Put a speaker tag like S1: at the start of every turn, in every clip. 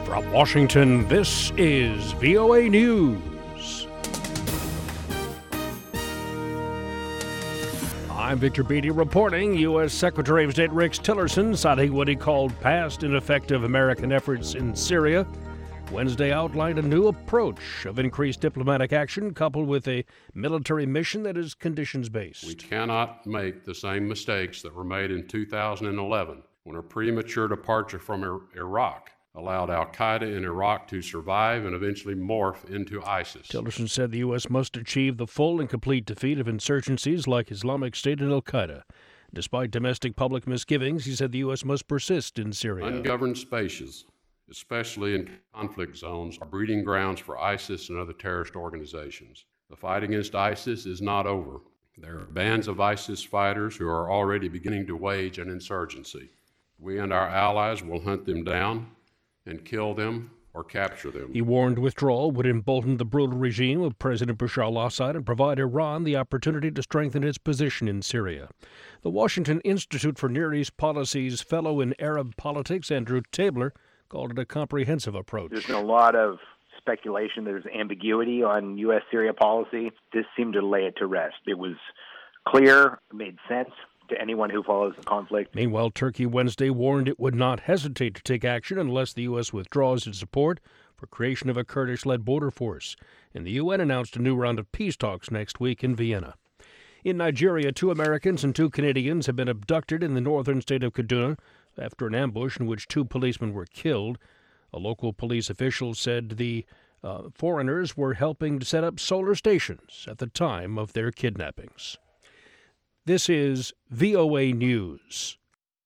S1: From Washington, this is VOA News. I'm Victor Beatty reporting. U.S. Secretary of State Rex Tillerson citing what he called past ineffective American efforts in Syria. Wednesday outlined a new approach of increased diplomatic action coupled with a military mission that is conditions-based.
S2: We cannot make the same mistakes that were made in 2011 when a premature departure from Iraq allowed al-Qaeda in Iraq to survive and eventually morph into ISIS.
S1: Tillerson said the U.S. must achieve the full and complete defeat of insurgencies like Islamic State and al-Qaeda. Despite domestic public misgivings, he said the U.S. must persist in Syria.
S2: Ungoverned spaces, especially in conflict zones, are breeding grounds for ISIS and other terrorist organizations. The fight against ISIS is not over. There are bands of ISIS fighters who are already beginning to wage an insurgency. We and our allies will hunt them down and kill them or capture them.
S1: He warned withdrawal would embolden the brutal regime of President Bashar al-Assad and provide Iran the opportunity to strengthen its position in Syria. The Washington Institute for Near East Policy's fellow in Arab politics, Andrew Tabler, called it a comprehensive approach.
S3: There's been a lot of speculation. There's ambiguity on U.S. Syria policy. This seemed to lay it to rest. It was clear, made sense to anyone who follows the conflict.
S1: Meanwhile, Turkey Wednesday warned it would not hesitate to take action unless the U.S. withdraws its support for creation of a Kurdish-led border force. And the UN announced a new round of peace talks next week in Vienna. In Nigeria, 2 Americans and 2 Canadians have been abducted in the northern state of Kaduna after an ambush in which 2 policemen were killed. A local police official said the foreigners were helping to set up solar stations at the time of their kidnappings. This is VOA News.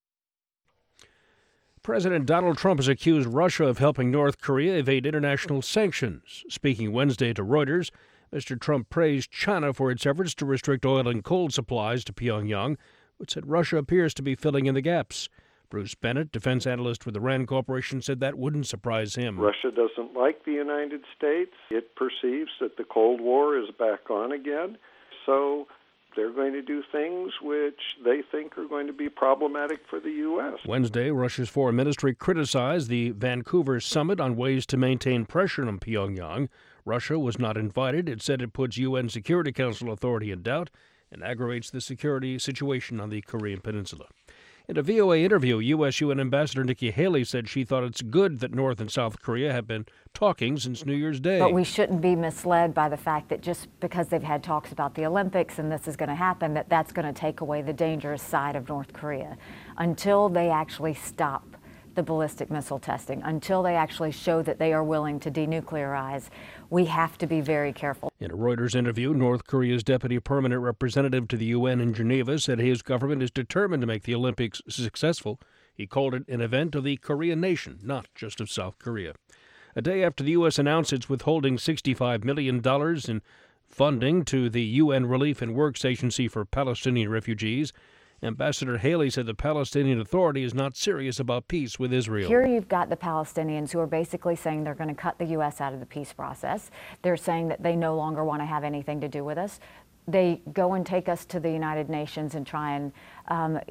S1: President Donald Trump has accused Russia of helping North Korea evade international sanctions. Speaking Wednesday to Reuters, Mr. Trump praised China for its efforts to restrict oil and coal supplies to Pyongyang, but said Russia appears to be filling in the gaps. Bruce Bennett, defense analyst with the RAND Corporation, said that wouldn't surprise him.
S4: Russia doesn't like the United States. It perceives that the Cold War is back on again. So they're going to do things which they think are going to be problematic for the U.S.
S1: Wednesday, Russia's foreign ministry criticized the Vancouver summit on ways to maintain pressure on Pyongyang. Russia was not invited. It said it puts UN Security Council authority in doubt and aggravates the security situation on the Korean Peninsula. In a VOA interview, U.S. UN Ambassador Nikki Haley said she thought it's good that North and South Korea have been talking since New Year's Day.
S5: But we shouldn't be misled by the fact that just because they've had talks about the Olympics and this is going to happen, that that's going to take away the dangerous side of North Korea. Until they actually stop the ballistic missile testing, until they actually show that they are willing to denuclearize, we have to be very careful.
S1: In a Reuters interview, North Korea's deputy permanent representative to the UN in Geneva said his government is determined to make the Olympics successful. He called it an event of the Korean nation, not just of South Korea. A day after the U.S. announced it's withholding $65 million in funding to the UN Relief and Works Agency for Palestinian refugees, Ambassador Haley said the Palestinian Authority is not serious about peace with Israel.
S5: Here you've got the Palestinians who are basically saying they're going to cut the U.S. out of the peace process. They're saying that they no longer want to have anything to do with us. They go and take us to the United Nations and try and,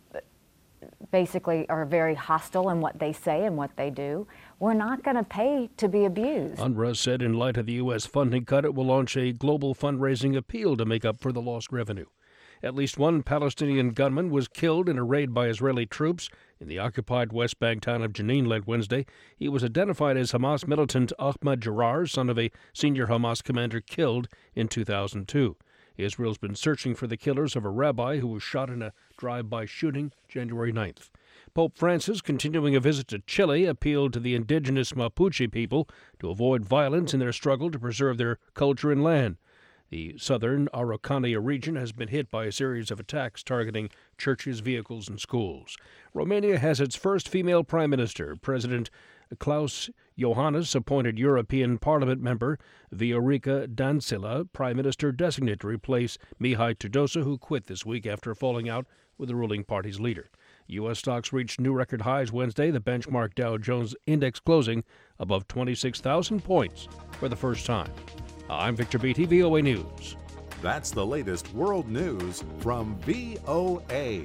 S5: basically are very hostile in what they say and what they do. We're not going to pay to be abused.
S1: UNRWA said in light of the U.S. funding cut, it will launch a global fundraising appeal to make up for the lost revenue. At least 1 Palestinian gunman was killed in a raid by Israeli troops in the occupied West Bank town of Jenin late Wednesday. He was identified as Hamas militant Ahmad Jarar, son of a senior Hamas commander killed in 2002. Israel's been searching for the killers of a rabbi who was shot in a drive-by shooting January 9th. Pope Francis, continuing a visit to Chile, appealed to the indigenous Mapuche people to avoid violence in their struggle to preserve their culture and land. The southern Araucanía region has been hit by a series of attacks targeting churches, vehicles, and schools. Romania has its first female prime minister. President Klaus Iohannis appointed European Parliament member Viorica Dăncilă prime minister designate to replace Mihai Tudose, who quit this week after falling out with the ruling party's leader. U.S. stocks reached new record highs Wednesday, the benchmark Dow Jones Index closing above 26,000 points for the first time. I'm Victor Beatty, VOA News.
S6: That's the latest world news from VOA.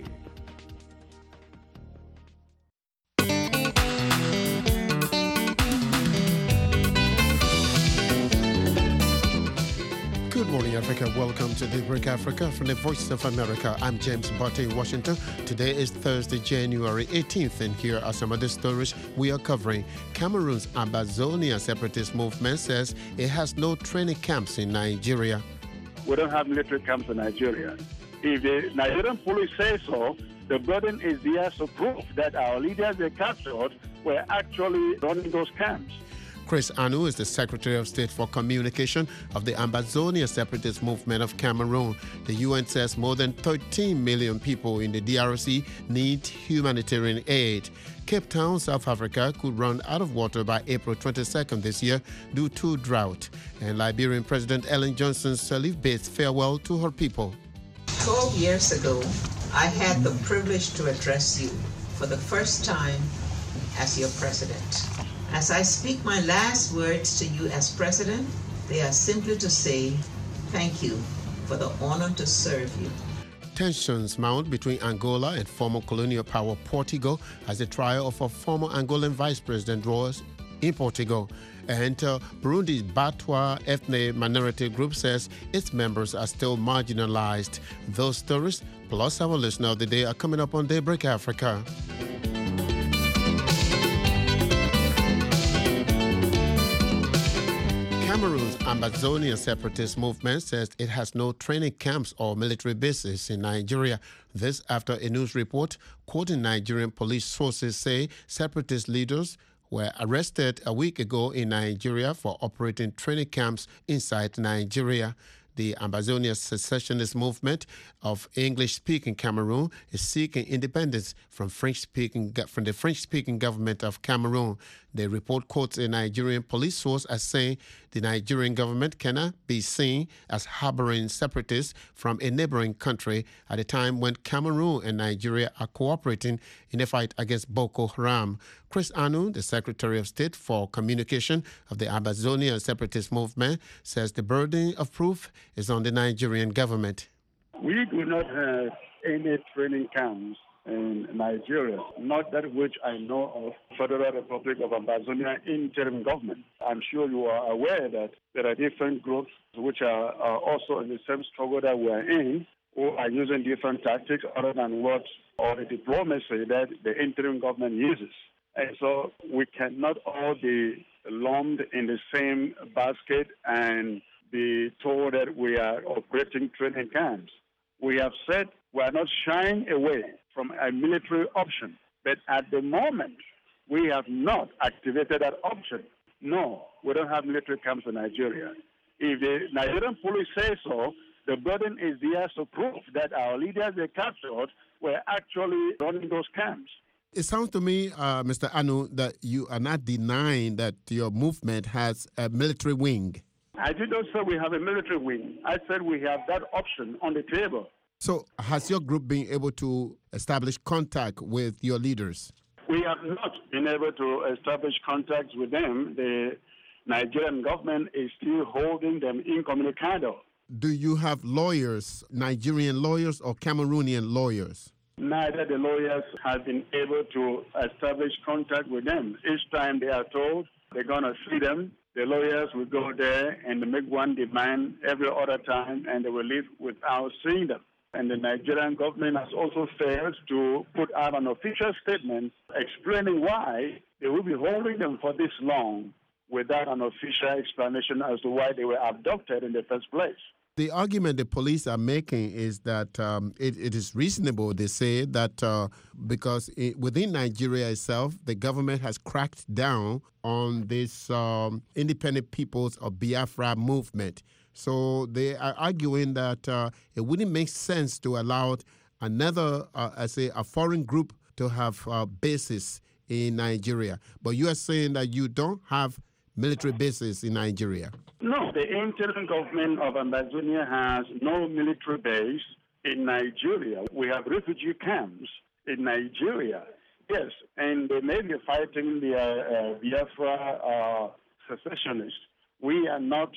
S7: Africa. Welcome to Daybreak Africa from the Voice of America. I'm James Botte in Washington. Today is Thursday, January 18th, and here are some of the stories we are covering. Cameroon's Ambazonia separatist movement says it has no training camps in Nigeria.
S8: We don't have military camps in Nigeria. If the Nigerian police say so, the burden is theirs to prove that our leaders they captured were actually running those camps.
S7: Chris Anu is the Secretary of State for Communication of the Ambazonia Separatist Movement of Cameroon. The UN says more than 13 million people in the DRC need humanitarian aid. Cape Town, South Africa could run out of water by April 22nd this year due to drought. And Liberian President Ellen Johnson bids farewell to her people.
S9: 12 years ago, I had the privilege to address you for the first time as your president. As I speak my last words to you as president, they are simply to say thank you for the honor to serve you.
S7: Tensions mount between Angola and former colonial power Portugal as the trial of a former Angolan vice president draws in Portugal. And Burundi's Batwa ethnic minority group says its members are still marginalized. Those stories, plus our listener of the day, are coming up on Daybreak Africa. Cameroon's Ambazonia separatist movement says it has no training camps or military bases in Nigeria. This after a news report quoting Nigerian police sources say separatist leaders were arrested a week ago in Nigeria for operating training camps inside Nigeria. The Ambazonia secessionist movement of English-speaking Cameroon is seeking independence from the French-speaking government of Cameroon. The report quotes a Nigerian police source as saying the Nigerian government cannot be seen as harboring separatists from a neighboring country at a time when Cameroon and Nigeria are cooperating in a fight against Boko Haram. Chris Anu, the Secretary of State for Communication of the Ambazonia separatist movement, says the burden of proof is on the Nigerian government.
S8: We do not have any training camps in Nigeria, not that which I know of, Federal Republic of Ambazonia interim government. I'm sure you are aware that there are different groups which are also in the same struggle that we're in, who are using different tactics other than what or the diplomacy that the interim government uses. And so we cannot all be lumped in the same basket and be told that we are operating training camps. We have said we are not shying away from a military option, but at the moment, we have not activated that option. No, we don't have military camps in Nigeria. If the Nigerian police say so, the burden is theirs to prove that our leaders they captured were actually running those camps.
S7: It sounds to me, Mr. Anu, that you are not denying that your movement has a military wing.
S8: I did not say we have a military wing. I said we have that option on the table.
S7: So has your group been able to establish contact with your leaders?
S8: We have not been able to establish contacts with them. The Nigerian government is still holding them incommunicado.
S7: Do you have lawyers, Nigerian lawyers or Cameroonian lawyers?
S8: Neither the lawyers have been able to establish contact with them. Each time they are told they're going to see them, the lawyers will go there and make one demand every other time, and they will leave without seeing them. And the Nigerian government has also failed to put out an official statement explaining why they will be holding them for this long without an official explanation as to why they were abducted in the first place.
S7: The argument the police are making is that it is reasonable, they say, that because within Nigeria itself, the government has cracked down on this independent peoples of Biafra movement. So they are arguing that it wouldn't make sense to allow another, a foreign group to have bases in Nigeria. But you are saying that you don't have military bases in Nigeria.
S8: No, the interim government of Ambazonia has no military base in Nigeria. We have refugee camps in Nigeria, yes, and they may be fighting the Biafra secessionists. We are not.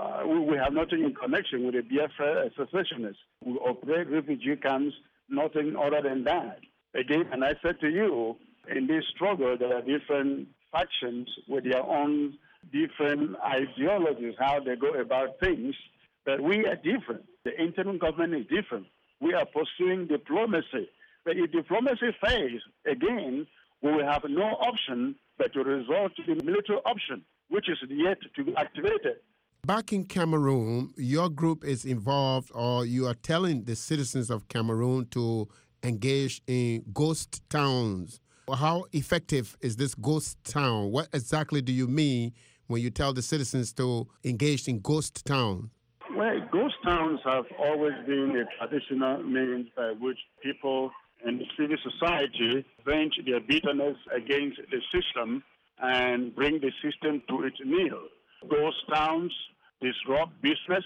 S8: We have nothing in connection with the Biafra secessionists. We operate refugee camps, nothing other than that. Again, and I said to you, in this struggle, there are different factions with their own different ideologies, how they go about things. But we are different. The interim government is different. We are pursuing diplomacy. But if diplomacy fails, again, we will have no option but to resort to the military option, which is yet to be activated.
S7: Back in Cameroon, your group is involved, or you are telling the citizens of Cameroon to engage in ghost towns. How effective is this ghost town? What exactly do you mean when you tell the citizens to engage in ghost towns?
S8: Well, ghost towns have always been a traditional means by which people in civil society vent their bitterness against the system and bring the system to its kneel. Ghost towns disrupt business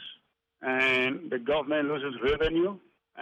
S8: and the government loses revenue,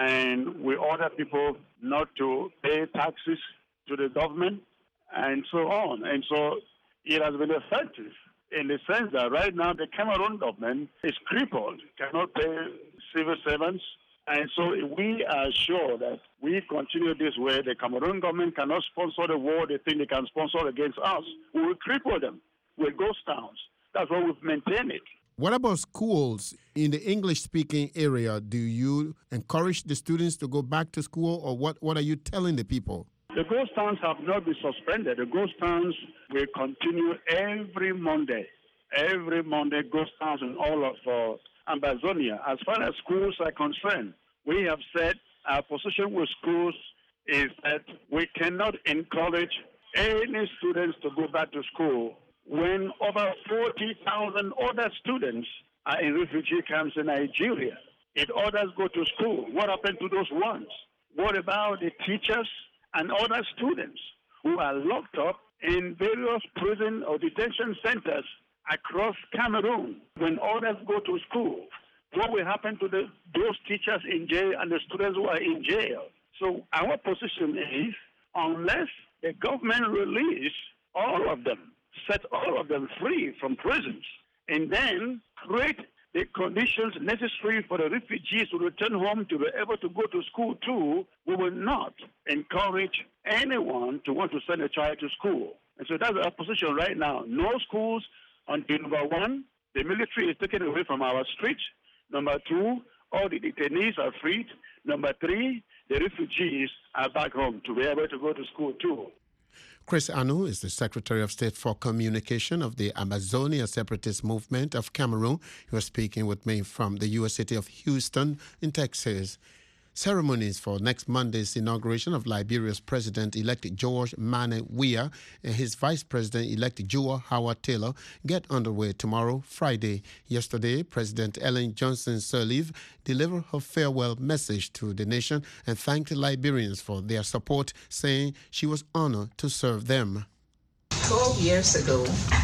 S8: and we order people not to pay taxes to the government and so on. And so it has been effective in the sense that right now the Cameroon government is crippled, cannot pay civil servants. And so we are sure that we continue this way, the Cameroon government cannot sponsor the war they think they can sponsor against us. We will cripple them with ghost towns. That's why we've maintained it.
S7: What about schools in the English-speaking area? Do you encourage the students to go back to school, or what are you telling the people?
S8: The ghost towns have not been suspended. The ghost towns will continue every Monday. Every Monday, ghost towns in all of Ambazonia. As far as schools are concerned, we have said our position with schools is that we cannot encourage any students to go back to school when over 40,000 other students are in refugee camps in Nigeria. If others go to school, what happened to those ones? What about the teachers and other students who are locked up in various prison or detention centers across Cameroon when others go to school? What will happen to those teachers in jail and the students who are in jail? So our position is, unless the government release all of them, set all of them free from prisons, and then create the conditions necessary for the refugees to return home to be able to go to school too, we will not encourage anyone to want to send a child to school. And so that's our position right now. No schools until, number one, the military is taken away from our streets. Number two, all the detainees are freed. Number three, the refugees are back home to be able to go to school too.
S7: Chris Anu is the Secretary of State for Communication of the Amazonia Separatist Movement of Cameroon. He was speaking with me from the U.S. city of Houston in Texas. Ceremonies for next Monday's inauguration of Liberia's President-elect George Manneh Weah and his Vice President-elect Joao Howard Taylor get underway tomorrow, Friday. Yesterday, President Ellen Johnson Sirleaf delivered her farewell message to the nation and thanked Liberians for their support, saying she was honored to serve them.
S9: 12 years ago,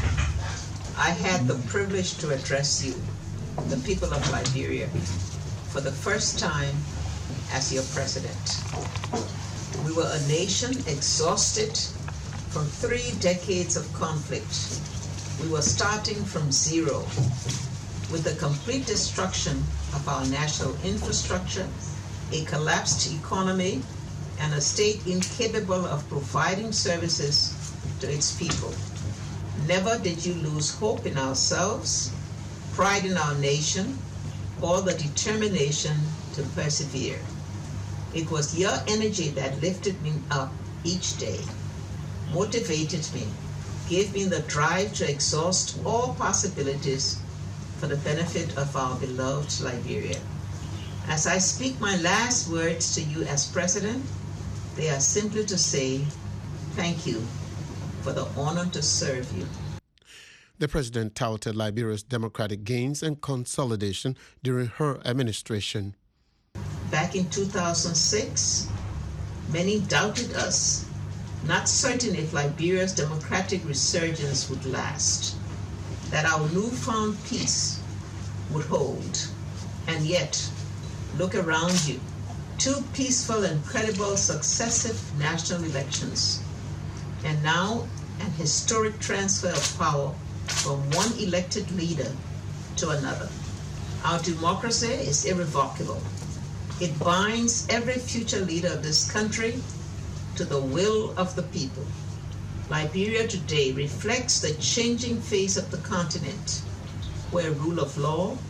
S9: I had the privilege to address you, the people of Liberia, for the first time as your president. We were a nation exhausted from 3 decades of conflict. We were starting from zero with the complete destruction of our national infrastructure, a collapsed economy, and a state incapable of providing services to its people. Never did you lose hope in ourselves, pride in our nation, or the determination to persevere. It was your energy that lifted me up each day, motivated me, gave me the drive to exhaust all possibilities for the benefit of our beloved Liberia. As I speak my last words to you as president, they are simply to say thank you for the honor to serve you.
S7: The president touted Liberia's democratic gains and consolidation during her administration.
S9: Back in 2006, many doubted us, not certain if Liberia's democratic resurgence would last, that our newfound peace would hold. And yet, look around you. 2 peaceful and credible successive national elections, and now an historic transfer of power from one elected leader to another. Our democracy is irrevocable. It binds every future leader of this country to the will of the people. Liberia today reflects the changing face of the continent, where rule of law,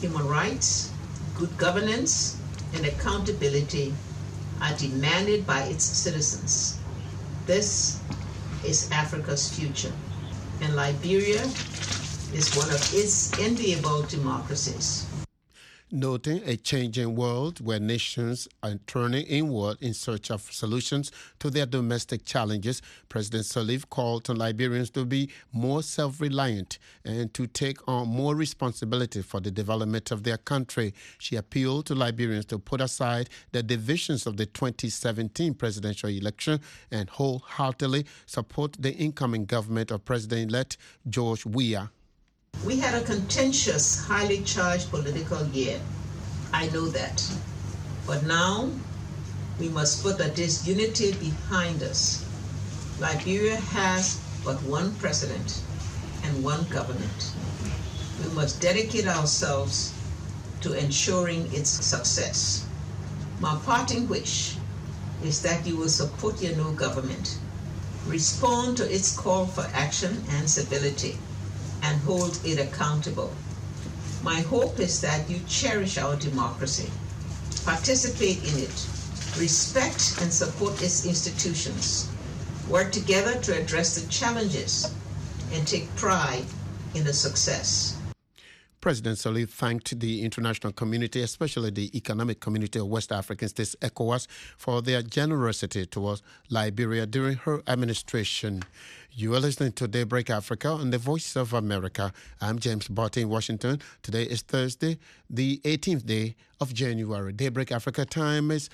S9: human rights, good governance, and accountability are demanded by its citizens. This is Africa's future, and Liberia is one of its enviable democracies.
S7: Noting a changing world where nations are turning inward in search of solutions to their domestic challenges, President Sirleaf called on Liberians to be more self-reliant and to take on more responsibility for the development of their country. She appealed to Liberians to put aside the divisions of the 2017 presidential election and wholeheartedly support the incoming government of President-elect George Weah.
S9: We had a contentious, highly charged political year. I know that. But now, we must put the disunity behind us. Liberia has but one president and one government. We must dedicate ourselves to ensuring its success. My parting wish is that you will support your new government, respond to its call for action and civility, and hold it accountable. My hope is that you cherish our democracy, participate in it, respect and support its institutions, work together to address the challenges, and take pride in the success.
S7: President Sirleaf thanked the international community, especially the Economic Community of West African States, ECOWAS, for their generosity towards Liberia during her administration. You are listening to Daybreak Africa on the Voice of America. I'm James Barty in Washington. Today is Thursday, the 18th day of January. Daybreak Africa time is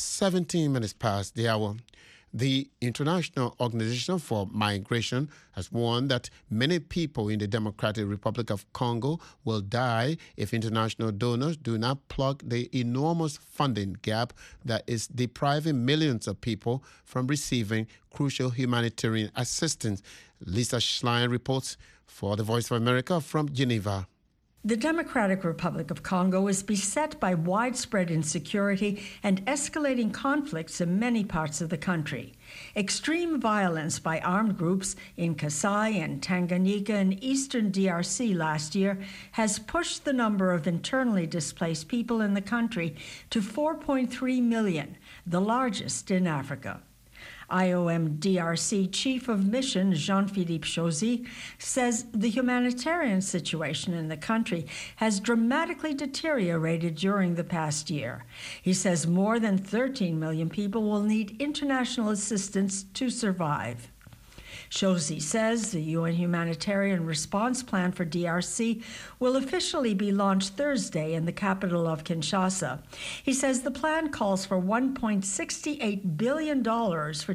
S7: 17 minutes past the hour. The International Organization for Migration has warned that many people in the Democratic Republic of Congo will die if international donors do not plug the enormous funding gap that is depriving millions of people from receiving crucial humanitarian assistance. Lisa Schlein reports for the Voice of America from Geneva.
S10: The Democratic Republic of Congo is beset by widespread insecurity and escalating conflicts in many parts of the country. Extreme violence by armed groups in Kasai and Tanganyika and eastern DRC last year has pushed the number of internally displaced people in the country to 4.3 million, the largest in Africa. IOM DRC Chief of Mission Jean-Philippe Chauzy says the humanitarian situation in the country has dramatically deteriorated during the past year. He says more than 13 million people will need international assistance to survive. Chauzy says the UN Humanitarian Response Plan for DRC will officially be launched Thursday in the capital of Kinshasa. He says the plan calls for $1.68 billion for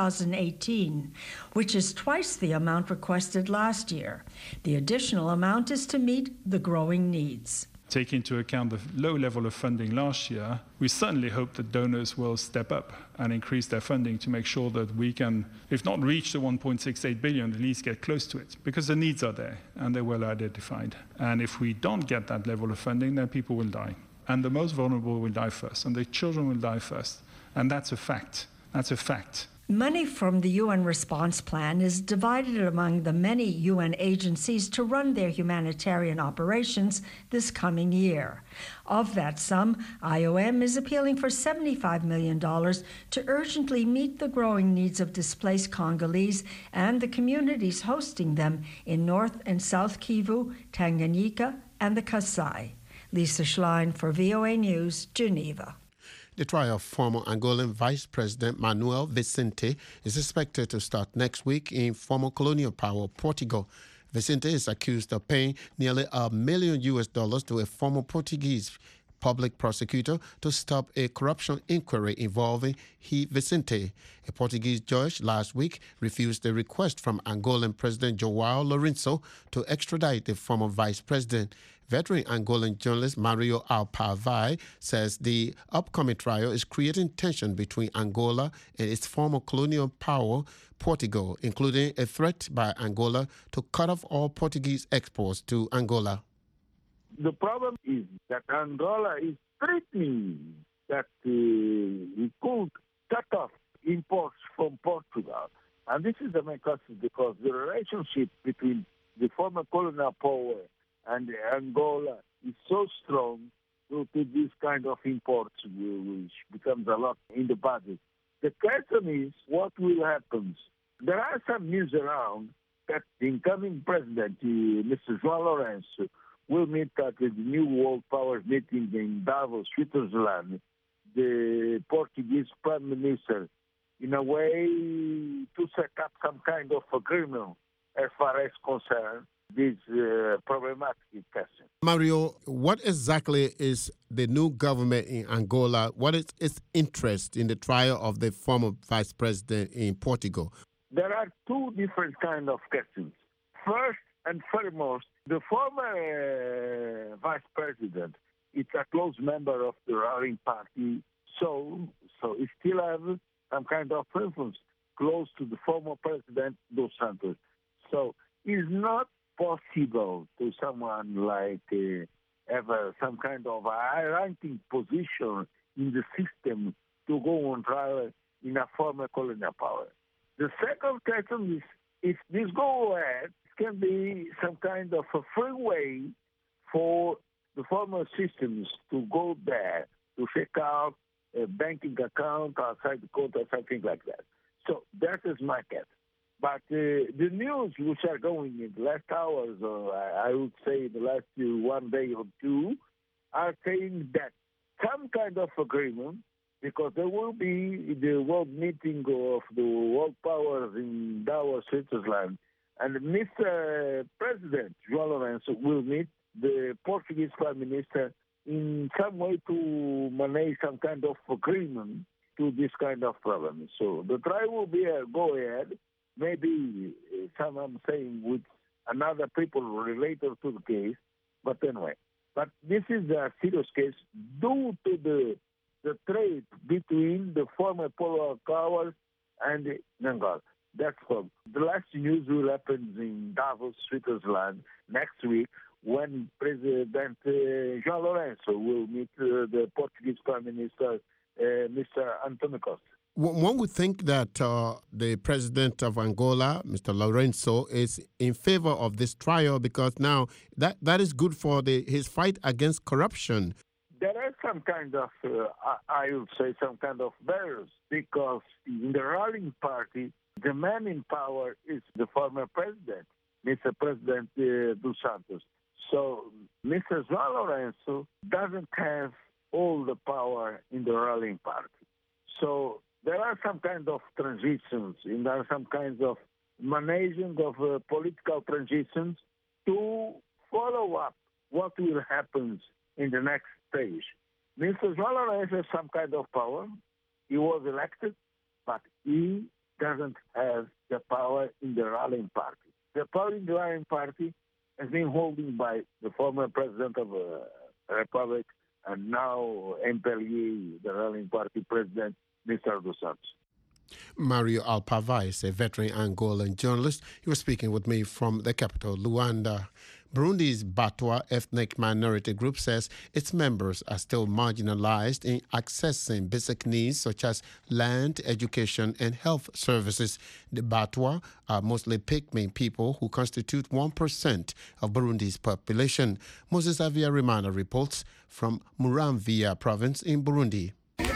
S10: 2018, which is twice the amount requested last year. The additional amount is to meet the growing needs.
S11: Take into account the low level of funding last year, we certainly hope that donors will step up and increase their funding to make sure that we can, if not reach the 1.68 billion, at least get close to it, because the needs are there and they're well identified. And if we don't get that level of funding, then people will die. And the most vulnerable will die first, and the children will die first. And that's a fact. That's a fact.
S10: Money from the UN response plan is divided among the many UN agencies to run their humanitarian operations this coming year. Of that sum, IOM is appealing for $75 million to urgently meet the growing needs of displaced Congolese and the communities hosting them in North and South Kivu, Tanganyika, and the Kasai. Lisa Schlein for VOA News, Geneva.
S7: The trial of former Angolan Vice President Manuel Vicente is expected to start next week in former colonial power Portugal. Vicente is accused of paying nearly $1 million to a former Portuguese public prosecutor to stop a corruption inquiry involving Vicente. A Portuguese judge last week refused a request from Angolan President João Lourenço to extradite the former vice president. Veteran Angolan journalist Mario Alpavai says the upcoming trial is creating tension between Angola and its former colonial power, Portugal, including a threat by Angola to cut off all Portuguese exports to Angola.
S12: The problem is that Angola is threatening that we could cut off imports from Portugal. And this is the main cause because the relationship between the former colonial power and Angola is so strong due to this kind of imports, which becomes a lot in the budget. The question is, what will happen? There are some news around that the incoming president, Mr. João Lourenço, will meet at the new World Powers meeting in Davos, Switzerland, the Portuguese Prime Minister, in a way to set up some kind of agreement as far as concerned this problematic question.
S7: Mario, what exactly is the new government in Angola? What is its interest in the trial of the former vice president in Portugal?
S12: There are two different kind of questions. First and foremost, the former vice president is a close member of the ruling party, so he still has some kind of influence close to the former president Dos Santos. So it's not possible to someone like have some kind of a high-ranking position in the system to go on trial in a former colonial power. The second question is, if this go ahead, it can be some kind of a free way for the former systems to go there to check out a banking account outside the court or something like that. So that is my guess. But the news which are going in the last hours, or I would say the last 1 day or two, are saying that some kind of agreement, because there will be the world meeting of the world powers in Davos, Switzerland, and Mr. President João Lourenço will meet the Portuguese Prime Minister in some way to manage some kind of agreement to this kind of problem. So the trial will be a go ahead. Maybe some I'm saying with another people related to the case, but anyway. But this is a serious case due to the trade between the former polar powers and Angola. That's all. The last news will happen in Davos, Switzerland next week when President João Lourenço will meet the Portuguese Prime Minister, Mr. António Costa.
S7: One would think that the president of Angola, Mr. Lourenço, is in favor of this trial because now that is good for his fight against corruption.
S12: There are some kind of, I would say, some kind of barriers because in the ruling party, the man in power is the former president, Mr. President Dos Santos. So Mr. João Lourenço doesn't have all the power in the ruling party. So there are some kind of transitions, and there are some kinds of managing of political transitions to follow up what will happen in the next stage. Mr. João Lourenço has some kind of power. He was elected, but he doesn't have the power in the ruling party. The power in the ruling party has been holding by the former president of the Republic and now MPLA, the ruling party president, Mr. Dos Santos.
S7: Mario Alpava is a veteran Angolan journalist. He was speaking with me from the capital, Luanda. Burundi's Batwa ethnic minority group says its members are still marginalized in accessing basic needs such as land, education, and health services. The Batwa are mostly Pygmy people who constitute 1% of Burundi's population. Moses Avia-Rimana reports from Muramvya province in Burundi.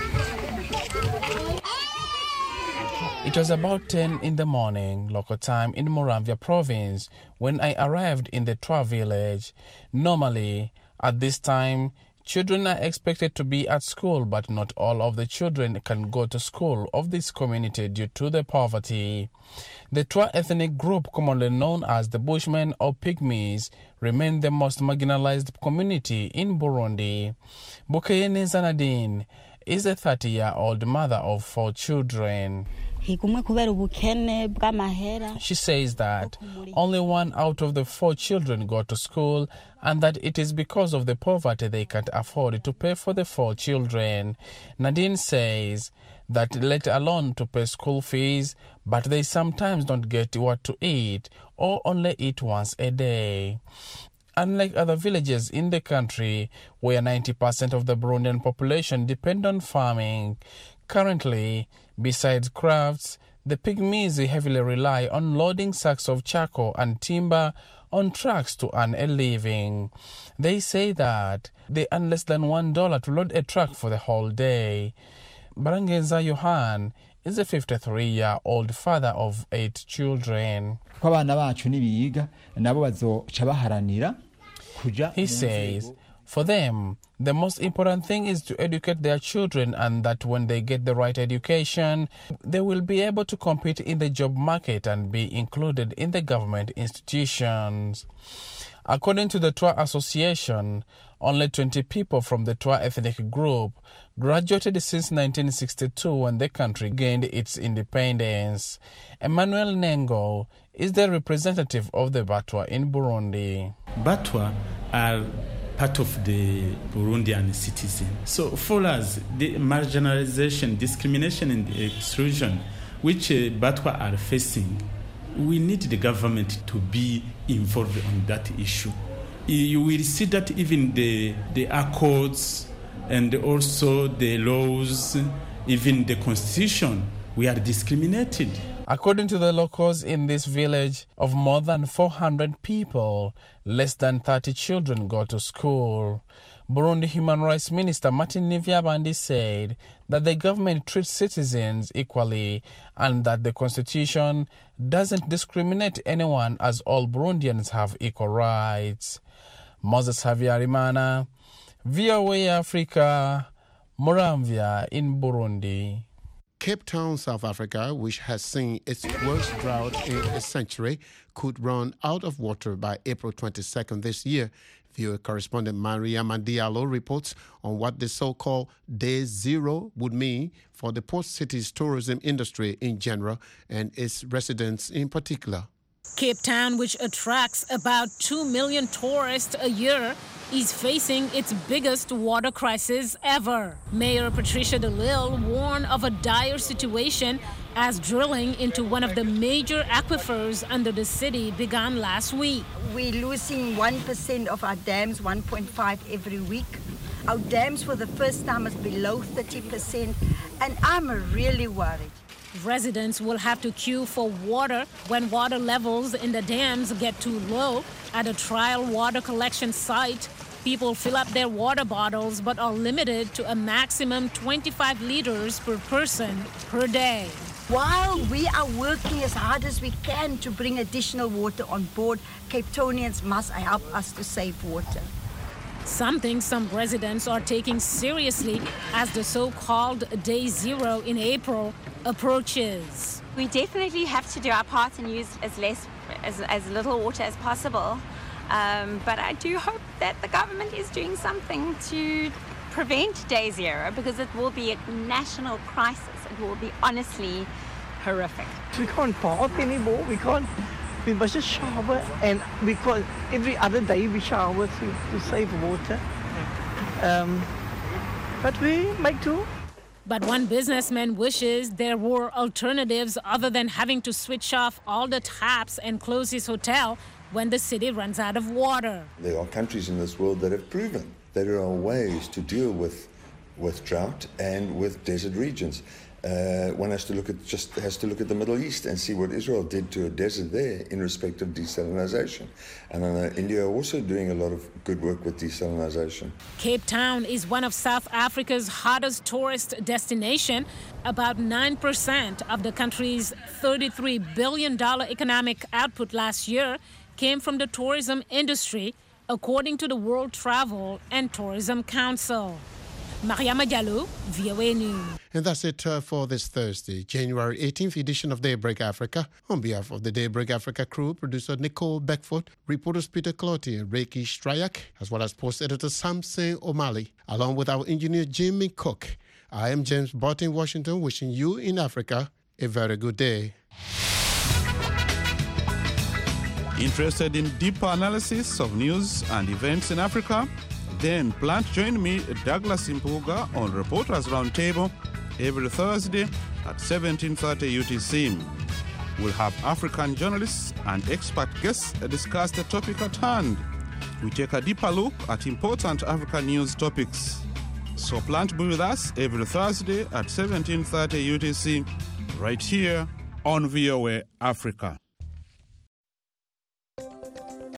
S13: It was about 10 in the morning, local time in Muramvya province, when I arrived in the Twa village. Normally, at this time, children are expected to be at school, but not all of the children can go to school of this community due to the poverty. The Twa ethnic group, commonly known as the Bushmen or Pygmies, remain the most marginalized community in Burundi. Bukeyene Zanadine is a 30-year-old mother of 4 children. She says that only 1 out of the 4 children go to school and that it is because of the poverty they can't afford to pay for the 4 children. Nadine says that let alone to pay school fees, but they sometimes don't get what to eat or only eat once a day. Unlike other villages in the country, where 90% of the Burundian population depend on farming, currently, besides crafts, the Pygmies heavily rely on loading sacks of charcoal and timber on trucks to earn a living. They say that they earn less than $1 to load a truck for the whole day. Barangenza Yohan is a 53-year-old father of 8 children. He says, for them, the most important thing is to educate their children, and that when they get the right education, they will be able to compete in the job market and be included in the government institutions. According to the Twa Association, only 20 people from the Twa ethnic group graduated since 1962 when the country gained its independence. Emmanuel Nengo is the representative of the Batwa in Burundi.
S14: Batwa are part of the Burundian citizen. So for us, the marginalization, discrimination and exclusion which Batwa are facing, we need the government to be involved on that issue. You will see that even the accords and also the laws, even the constitution, we are discriminated.
S13: According to the locals in this village of more than 400 people, less than 30 children go to school. Burundi Human Rights Minister Martin Nivyabandi said that the government treats citizens equally and that the constitution doesn't discriminate anyone, as all Burundians have equal rights. Moses Havyarimana, VOA Africa, Muramvya in Burundi.
S7: Cape Town, South Africa, which has seen its worst drought in a century, could run out of water by April 22nd this year. VOA correspondent Maria Mandialo reports on what the so-called Day Zero would mean for the port city's tourism industry in general and its residents in particular.
S15: Cape Town, which attracts about 2 million tourists a year, is facing its biggest water crisis ever. Mayor Patricia de Lille warned of a dire situation as drilling into one of the major aquifers under the city began last week.
S16: We're losing 1% of our dams, 1.5 every week. Our dams for the first time is below 30%, and I'm really worried.
S15: Residents will have to queue for water when water levels in the dams get too low. At a trial water collection site, people fill up their water bottles but are limited to a maximum 25 liters per person per day.
S16: While we are working as hard as we can to bring additional water on board, Cape Townians must help us to save water.
S15: Something some residents are taking seriously as the so-called Day Zero in April approaches.
S17: We definitely have to do our part and use as little water as possible. But I do hope that the government is doing something to prevent Day Zero, because it will be a national crisis. It will be honestly horrific.
S18: We can't bath anymore. We must just shower, and because every other day we shower to save water. But we make do.
S15: But one businessman wishes there were alternatives other than having to switch off all the taps and close his hotel when the city runs out of water.
S19: There are countries in this world that have proven that there are ways to deal with drought and with desert regions. One has to look at the Middle East and see what Israel did to a desert there in respect of desalinization. And India are also doing a lot of good work with desalinization.
S15: Cape Town is one of South Africa's hottest tourist destination. About 9% of the country's $33 billion economic output last year came from the tourism industry, according to the World Travel and Tourism Council. Mariama Diallo, VOA News.
S7: And that's it for this Thursday, January 18th edition of Daybreak Africa. On behalf of the Daybreak Africa crew, producer Nicole Beckford, reporters Peter Cloty and Reiki Stryak, as well as post editor Samson O'Malley, along with our engineer Jimmy Cook. I am James Bott in Washington, wishing you in Africa a very good day.
S20: Interested in deeper analysis of news and events in Africa? Then plan to join me, Douglas Impuga, on Reporters Roundtable every Thursday at 17:30 UTC. We'll have African journalists and expert guests discuss the topic at hand. We take a deeper look at important African news topics. So plan to be with us every Thursday at 17:30 UTC, right here on VOA Africa.